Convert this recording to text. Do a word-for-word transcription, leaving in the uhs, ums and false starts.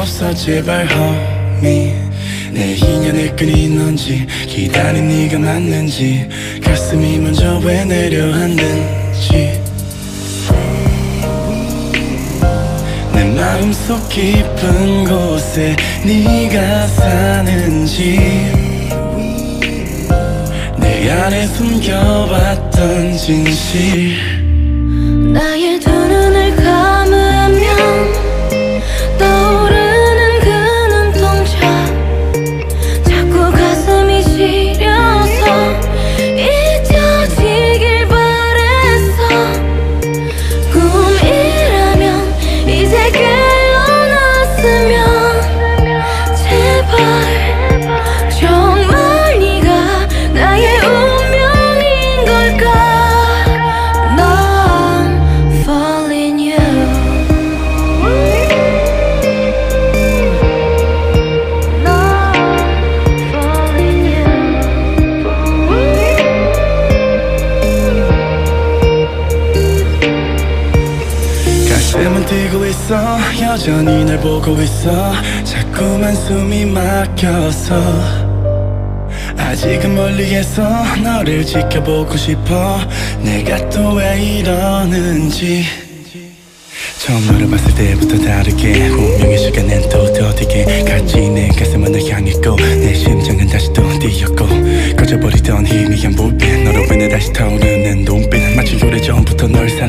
없어 제발 homie 내 인연의 끈이 넌지 기다린 네가 맞는지 가슴이 먼저 왜 내려앉는지 내 마음속 깊은 곳에 네가 사는지 내 안에 숨겨왔던 진실 나의 두 눈을 감으면 떠오르는 그 눈동자 자꾸 가슴이 시려서 잊혀지길 바랬어 꿈이라면 이제 깨어났으면 제발 정말 네가 나의 운명인 걸까 가슴은 뛰고 있어 여전히 날 보고 있어 자꾸만 숨이 막혀서 아직은 멀리에서 너를 지켜보고 싶어 내가 또 왜 이러는지 처음 너를 봤을 때부터 다르게 운명의 시간엔 또 더디게 같이 내 가슴은 널 향했고 내 심장은 다시 또 뛰었고 꺼져버리던 희미한 불빛 너로 인해 다시 타오르는 눈빛 마치 오래전부터 널